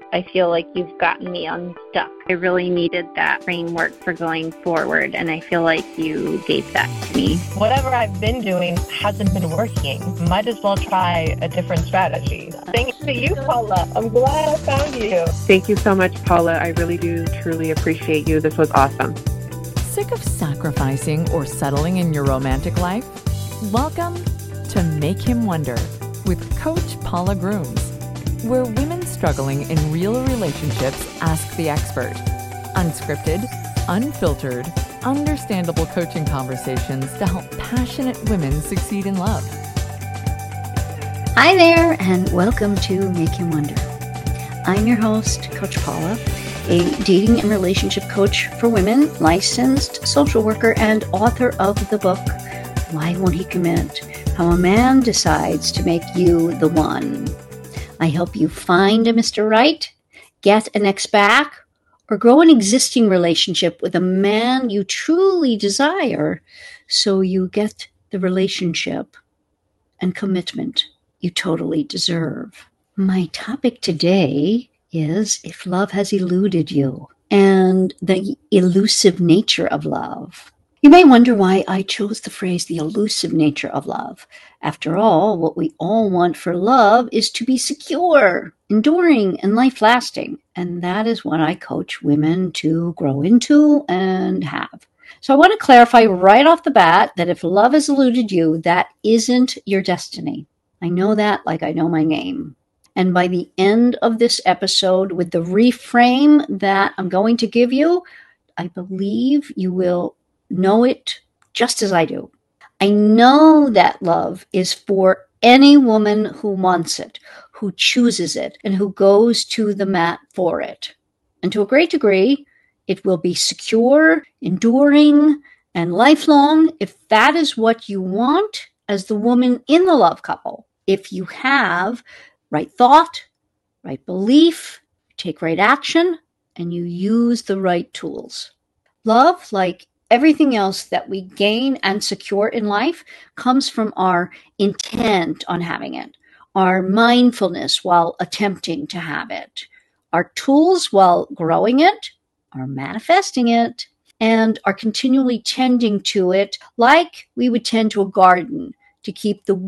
I feel like you've gotten me unstuck. I really needed that framework for going forward, and I feel like you gave that to me. Whatever I've been doing hasn't been working. Might as well try a different strategy. Thanks to you, Paula. I'm glad I found you. Thank you so much, Paula. I really do truly appreciate you. This was awesome. Sick of sacrificing or settling in your romantic life? Welcome to Make Him Wonder with Coach Paula Grooms, where women struggling in real relationships ask the expert. Unscripted, unfiltered, understandable coaching conversations to help passionate women succeed in love. Hi there, and welcome to Make Him Wonder. I'm your host, Coach Paula, a dating and relationship coach for women, licensed social worker, and author of the book, Why Won't He Commit? How a Man Decides to Make You the One. I help you find a Mr. Right, get an ex back, or grow an existing relationship with a man you truly desire so you get the relationship and commitment you totally deserve. My topic today is if love has eluded you and the elusive nature of love. You may wonder why I chose the phrase the elusive nature of love. After all, what we all want for love is to be secure, enduring, and life-lasting. And that is what I coach women to grow into and have. So I want to clarify right off the bat that if love has eluded you, that isn't your destiny. I know that like I know my name. And by the end of this episode, with the reframe that I'm going to give you, I believe you will know it just as I do. I know that love is for any woman who wants it, who chooses it, and who goes to the mat for it. And to a great degree, it will be secure, enduring, and lifelong if that is what you want as the woman in the love couple. If you have right thought, right belief, take right action, and you use the right tools. Love, like everything else that we gain and secure in life, comes from our intent on having it, our mindfulness while attempting to have it, our tools while growing it, our manifesting it, and are continually tending to it like we would tend to a garden to keep the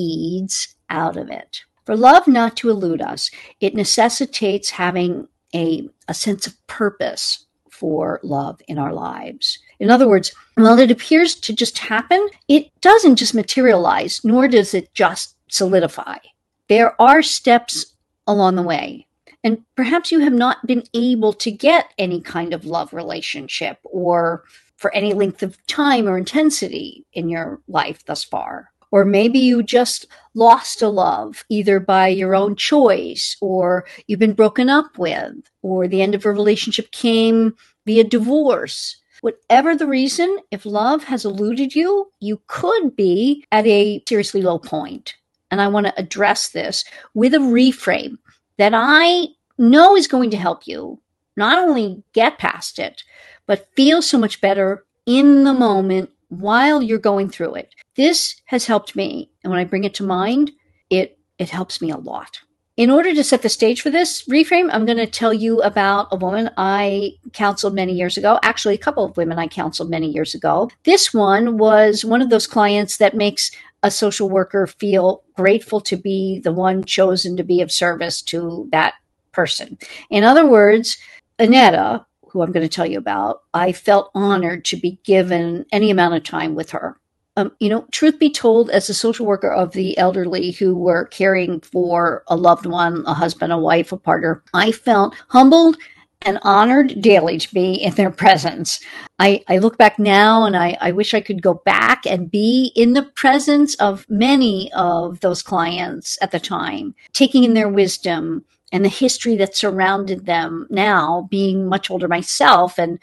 weeds out of it. For love not to elude us, it necessitates having a sense of purpose for love in our lives. In other words, while it appears to just happen, it doesn't just materialize, nor does it just solidify. There are steps along the way. And perhaps you have not been able to get any kind of love relationship or for any length of time or intensity in your life thus far. Or maybe you just lost a love, either by your own choice, or you've been broken up with, or the end of a relationship came via divorce. Whatever the reason, if love has eluded you, you could be at a seriously low point. And I want to address this with a reframe that I know is going to help you not only get past it, but feel so much better in the moment while you're going through it. This has helped me. And when I bring it to mind, it helps me a lot. In order to set the stage for this reframe, I'm going to tell you about a woman I counseled many years ago. Actually, a couple of women I counseled many years ago. This one was one of those clients that makes a social worker feel grateful to be the one chosen to be of service to that person. In other words, Annetta, who I'm going to tell you about, I felt honored to be given any amount of time with her. Truth be told, as a social worker of the elderly who were caring for a loved one, a husband, a wife, a partner, I felt humbled and honored daily to be in their presence. I look back now and I wish I could go back and be in the presence of many of those clients at the time, taking in their wisdom and the history that surrounded them now, being much older myself and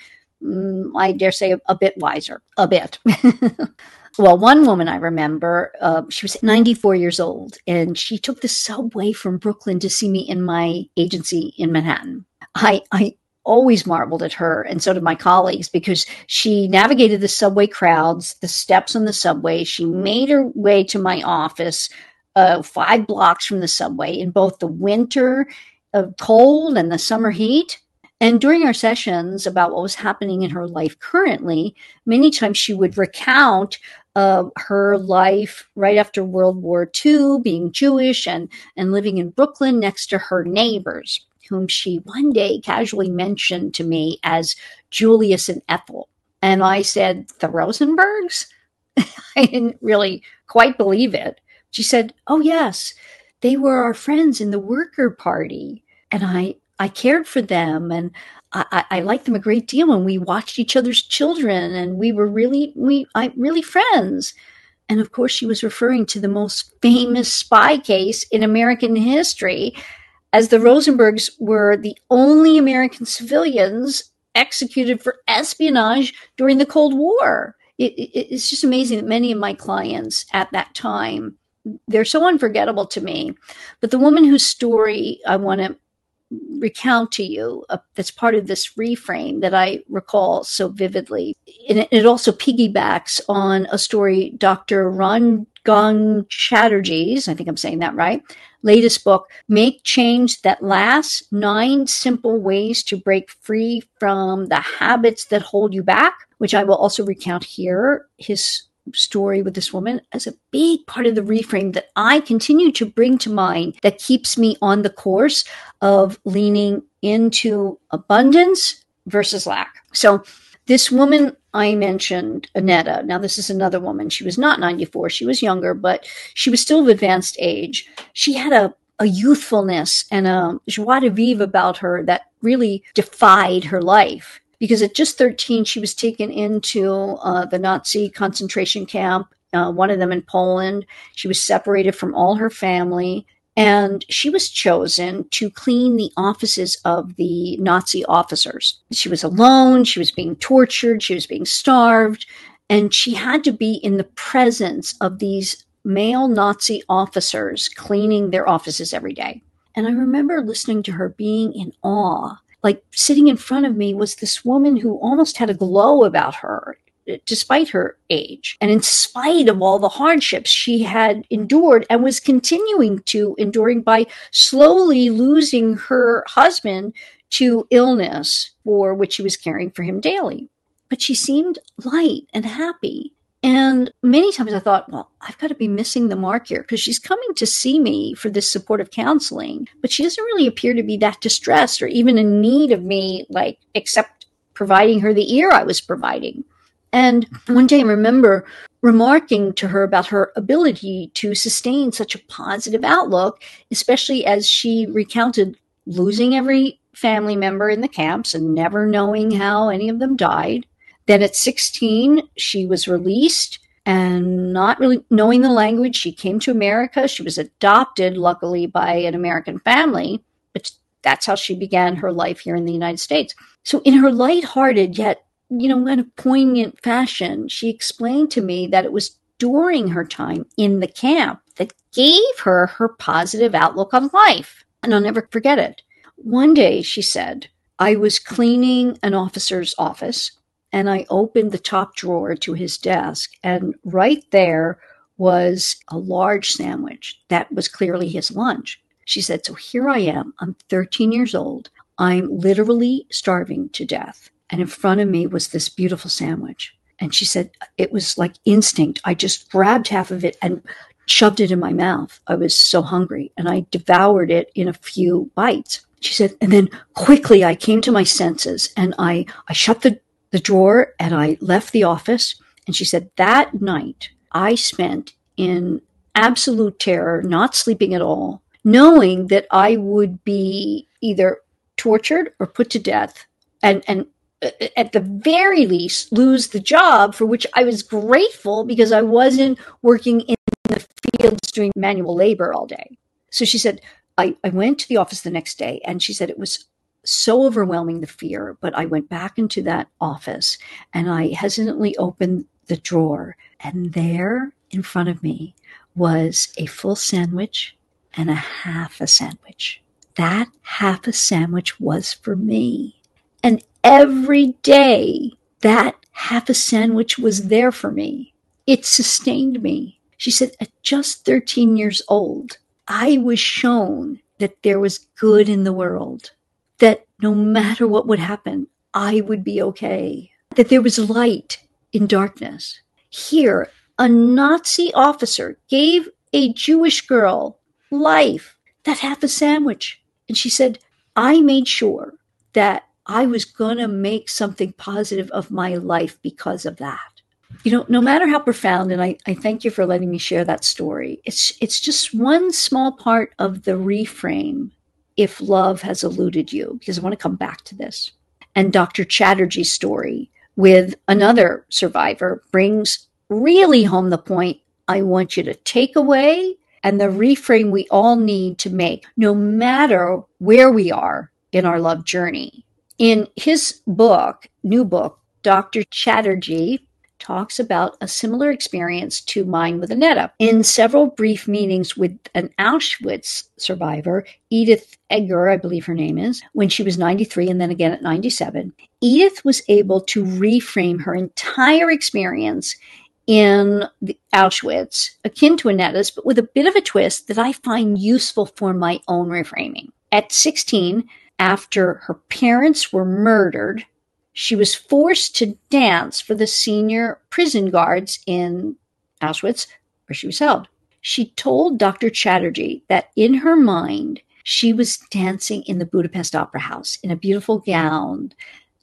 I dare say a bit wiser, a bit. Well, one woman I remember, she was 94 years old, and she took the subway from Brooklyn to see me in my agency in Manhattan. I always marveled at her, and so did my colleagues, because she navigated the subway crowds, the steps on the subway. She made her way to my office 5 blocks from the subway in both the winter cold and the summer heat. And during our sessions about what was happening in her life currently, many times she would recount her life right after World War II, being Jewish and living in Brooklyn next to her neighbors, whom she one day casually mentioned to me as Julius and Ethel. And I said, the Rosenbergs? I didn't really quite believe it. She said, oh, yes, they were our friends in the worker party. And I cared for them, and I liked them a great deal, and we watched each other's children, and we were really friends. And of course, she was referring to the most famous spy case in American history, as the Rosenbergs were the only American civilians executed for espionage during the Cold War. It's just amazing that many of my clients at that time, they're so unforgettable to me. But the woman whose story I want to recount to you, that's part of this reframe that I recall so vividly. And it also piggybacks on a story Dr. Rangan Chatterjee's, I think I'm saying that right, latest book, Make Change That Lasts, 9 Simple Ways to Break Free from the Habits That Hold You Back, which I will also recount here, his story with this woman as a big part of the reframe that I continue to bring to mind that keeps me on the course of leaning into abundance versus lack. So this woman I mentioned, Annetta, now this is another woman. She was not 94. She was younger, but she was still of advanced age. She had a youthfulness and a joie de vivre about her that really defied her life. Because at just 13, she was taken into the Nazi concentration camp, one of them in Poland. She was separated from all her family, and she was chosen to clean the offices of the Nazi officers. She was alone, she was being tortured, she was being starved, and she had to be in the presence of these male Nazi officers cleaning their offices every day. And I remember listening to her being in awe. Like sitting in front of me was this woman who almost had a glow about her, despite her age. And in spite of all the hardships she had endured and was continuing to enduring by slowly losing her husband to illness for which she was caring for him daily. But she seemed light and happy. And many times I thought, well, I've got to be missing the mark here because she's coming to see me for this supportive counseling, but she doesn't really appear to be that distressed or even in need of me, like, except providing her the ear I was providing. And one day I remember remarking to her about her ability to sustain such a positive outlook, especially as she recounted losing every family member in the camps and never knowing how any of them died. Then at 16, she was released and not really knowing the language. She came to America. She was adopted, luckily, by an American family, but that's how she began her life here in the United States. So in her lighthearted yet, kind of poignant fashion, she explained to me that it was during her time in the camp that gave her her positive outlook on life. And I'll never forget it. One day, she said, I was cleaning an officer's office, and I opened the top drawer to his desk, and right there was a large sandwich that was clearly his lunch. She said, so here I am. I'm 13 years old. I'm literally starving to death. And in front of me was this beautiful sandwich. And she said, it was like instinct. I just grabbed half of it and shoved it in my mouth. I was so hungry, and I devoured it in a few bites. She said, and then quickly I came to my senses, and I shut the drawer and I left the office. And she said, that night I spent in absolute terror, not sleeping at all, knowing that I would be either tortured or put to death. And at the very least, lose the job for which I was grateful because I wasn't working in the fields doing manual labor all day. So she said, I went to the office the next day, and she said it was so overwhelming, the fear, but I went back into that office and I hesitantly opened the drawer, and there in front of me was a full sandwich and a half a sandwich. That half a sandwich was for me. And every day that half a sandwich was there for me. It sustained me. She said, at just 13 years old, I was shown that there was good in the world, that no matter what would happen, I would be okay, that there was light in darkness. Here, a Nazi officer gave a Jewish girl life, that half a sandwich. And she said, I made sure that I was going to make something positive of my life because of that. You know, no matter how profound, and I thank you for letting me share that story, it's just one small part of the reframe if love has eluded you, because I want to come back to this. And Dr. Chatterjee's story with another survivor brings really home the point I want you to take away, and the reframe we all need to make, no matter where we are in our love journey. In his book, new book, Dr. Chatterjee talks about a similar experience to mine with Annetta. In several brief meetings with an Auschwitz survivor, Edith Eger, I believe her name is, when she was 93 and then again at 97, Edith was able to reframe her entire experience in the Auschwitz, akin to Annetta's, but with a bit of a twist that I find useful for my own reframing. At 16, after her parents were murdered, she was forced to dance for the senior prison guards in Auschwitz, where she was held. She told Dr. Chatterjee that in her mind, she was dancing in the Budapest Opera House in a beautiful gown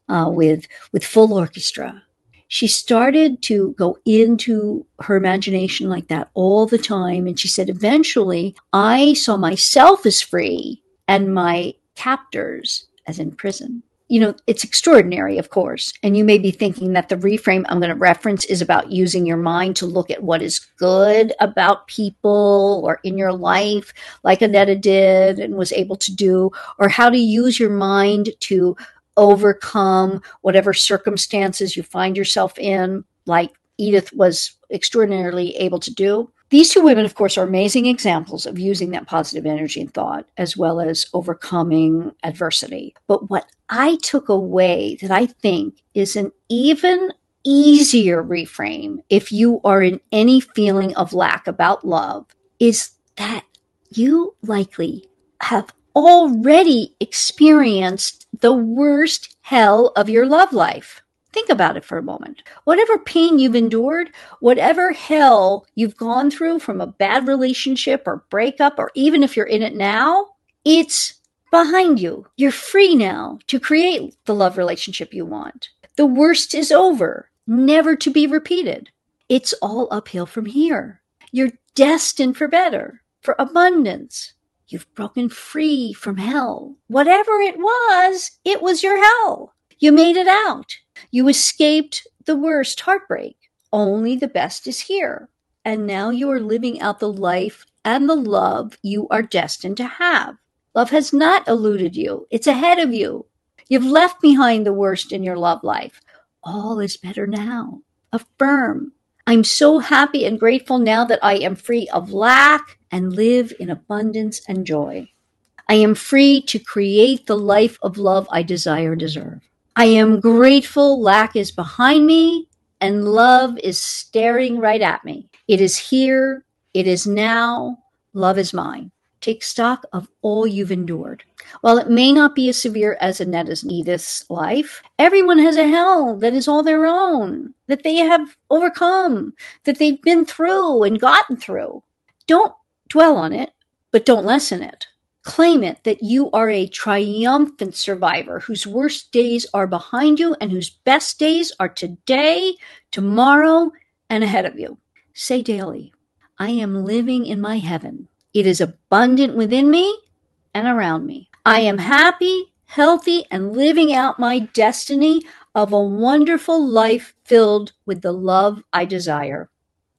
with full orchestra. She started to go into her imagination like that all the time. And she said, eventually, I saw myself as free and my captors as in prison. You know, it's extraordinary, of course. And you may be thinking that the reframe I'm going to reference is about using your mind to look at what is good about people or in your life, like Annetta did and was able to do, or how to use your mind to overcome whatever circumstances you find yourself in, like Edith was extraordinarily able to do. These two women, of course, are amazing examples of using that positive energy and thought, as well as overcoming adversity. But what I took away that I think is an even easier reframe, if you are in any feeling of lack about love, is that you likely have already experienced the worst hell of your love life. Think about it for a moment. Whatever pain you've endured, whatever hell you've gone through from a bad relationship or breakup, or even if you're in it now, it's behind you. You're free now to create the love relationship you want. The worst is over, never to be repeated. It's all uphill from here. You're destined for better, for abundance. You've broken free from hell. Whatever it was your hell. You made it out. You escaped the worst heartbreak. Only the best is here. And now you are living out the life and the love you are destined to have. Love has not eluded you. It's ahead of you. You've left behind the worst in your love life. All is better now. Affirm. I'm so happy and grateful now that I am free of lack and live in abundance and joy. I am free to create the life of love I desire and deserve. I am grateful lack is behind me and love is staring right at me. It is here. It is now. Love is mine. Take stock of all you've endured. While it may not be as severe as Annetta's and Edith's life, everyone has a hell that is all their own, that they have overcome, that they've been through and gotten through. Don't dwell on it, but don't lessen it. Claim it that you are a triumphant survivor whose worst days are behind you and whose best days are today, tomorrow, and ahead of you. Say daily, I am living in my heaven. It is abundant within me and around me. I am happy, healthy, and living out my destiny of a wonderful life filled with the love I desire.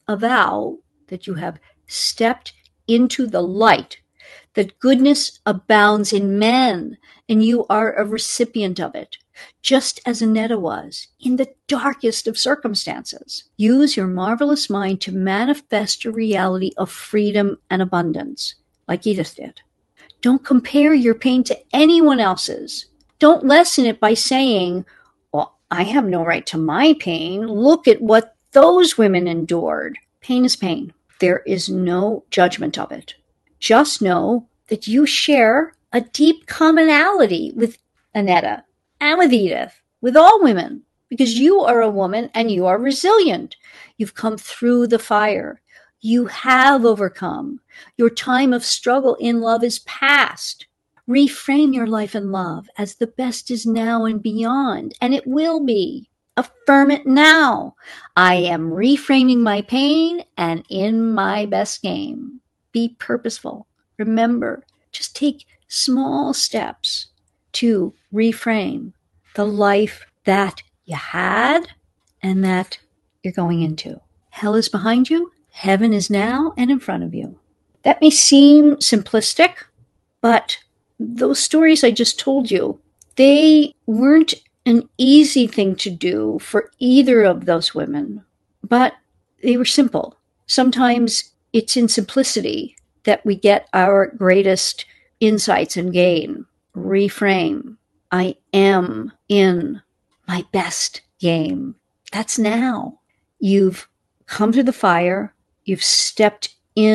Avow that you have stepped into the light, that goodness abounds in men, and you are a recipient of it, just as Annetta was, in the darkest of circumstances. Use your marvelous mind to manifest your reality of freedom and abundance, like Edith did. Don't compare your pain to anyone else's. Don't lessen it by saying, well, I have no right to my pain. Look at what those women endured. Pain is pain. There is no judgment of it. Just know that you share a deep commonality with Annetta and with Edith, with all women, because you are a woman and you are resilient. You've come through the fire. You have overcome. Your time of struggle in love is past. Reframe your life in love as the best is now and beyond, and it will be. Affirm it now. I am reframing my pain and in my best game. Be purposeful. Remember, just take small steps to reframe the life that you had and that you're going into. Hell is behind you. Heaven is now and in front of you. That may seem simplistic, but those stories I just told you, they weren't an easy thing to do for either of those women, but they were simple. Sometimes it's in simplicity that we get our greatest insights and gain. Reframe. I am in my best game. That's now. You've come to the fire. You've stepped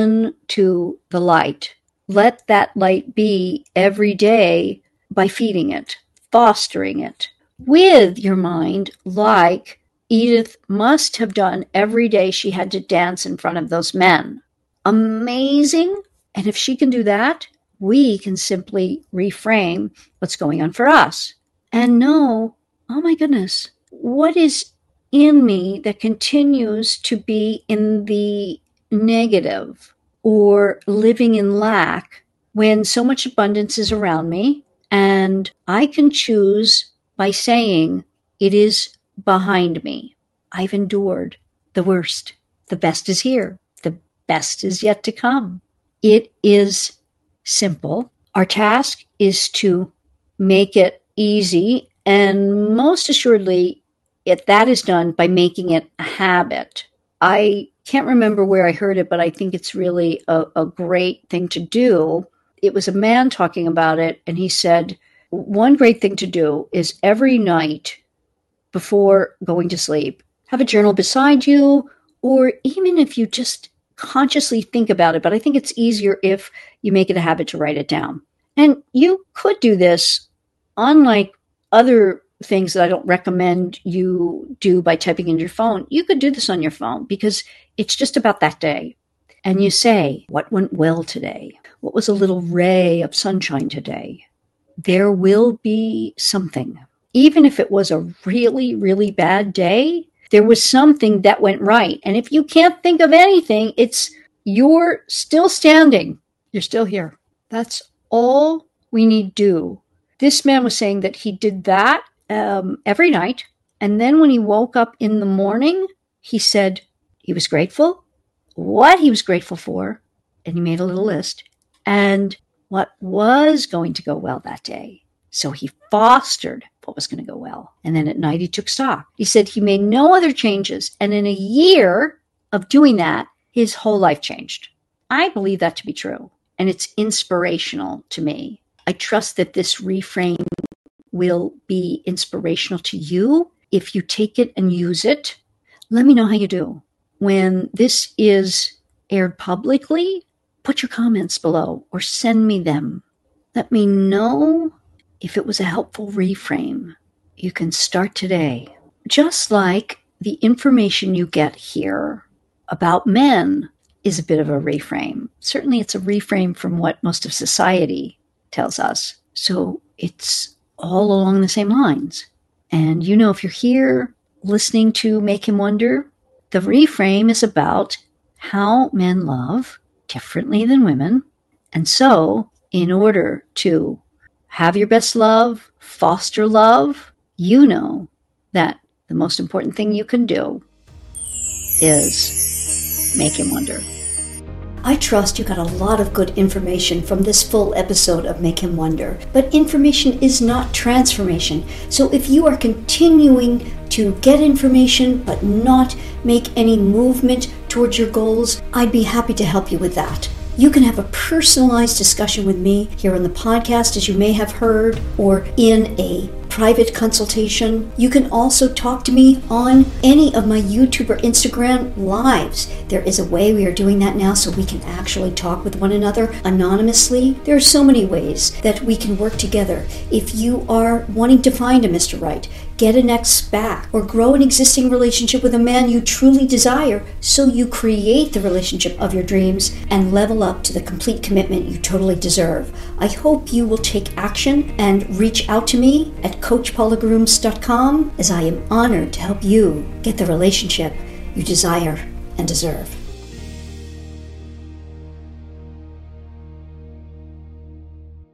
into the light. Let that light be every day by feeding it, fostering it with your mind, like Edith must have done every day she had to dance in front of those men. Amazing. And if she can do that, we can simply reframe what's going on for us and know, oh my goodness, what is in me that continues to be in the negative or living in lack when so much abundance is around me? And I can choose by saying, it is behind me. I've endured the worst. The best is here. The best is yet to come. It is simple. Our task is to make it easy, and most assuredly, that is done by making it a habit. I can't remember where I heard it, but I think it's really a great thing to do. It was a man talking about it, and he said, one great thing to do is every night before going to sleep, have a journal beside you, or even if you just consciously think about it, but I think it's easier if you make it a habit to write it down. And you could do this, unlike other things that I don't recommend you do by typing in your phone. You could do this on your phone because it's just about that day. And you say, what went well today? What was a little ray of sunshine today? There will be something. Even if it was a really, really bad day, there was something that went right. And if you can't think of anything, it's you're still standing. You're still here. That's all we need to do. This man was saying that he did that every night. And then when he woke up in the morning, he said he was grateful, what he was grateful for, and he made a little list, and what was going to go well that day. So he fostered what was going to go well. And then at night he took stock. He said he made no other changes. And in a year of doing that, his whole life changed. I believe that to be true. And it's inspirational to me. I trust that this reframe will be inspirational to you. If you take it and use it, let me know how you do. When this is aired publicly, put your comments below or send me them. Let me know if it was a helpful reframe. You can start today. Just like the information you get here about men is a bit of a reframe. Certainly it's a reframe from what most of society tells us. So it's all along the same lines. And you know, if you're here listening to Make Him Wonder, the reframe is about how men love differently than women. And so in order to have your best love, foster love, you know that the most important thing you can do is make him wonder. I trust you got a lot of good information from this full episode of Make Him Wonder. But information is not transformation. So if you are continuing to get information but not make any movement towards your goals, I'd be happy to help you with that. You can have a personalized discussion with me here on the podcast, as you may have heard, or in a private consultation. You can also talk to me on any of my YouTube or Instagram lives. There is a way we are doing that now so we can actually talk with one another anonymously. There are so many ways that we can work together. If you are wanting to find a Mr. Right, get an ex back, or grow an existing relationship with a man you truly desire so you create the relationship of your dreams and level up to the complete commitment you totally deserve. I hope you will take action and reach out to me at CoachPaulagrooms.com, as I am honored to help you get the relationship you desire and deserve.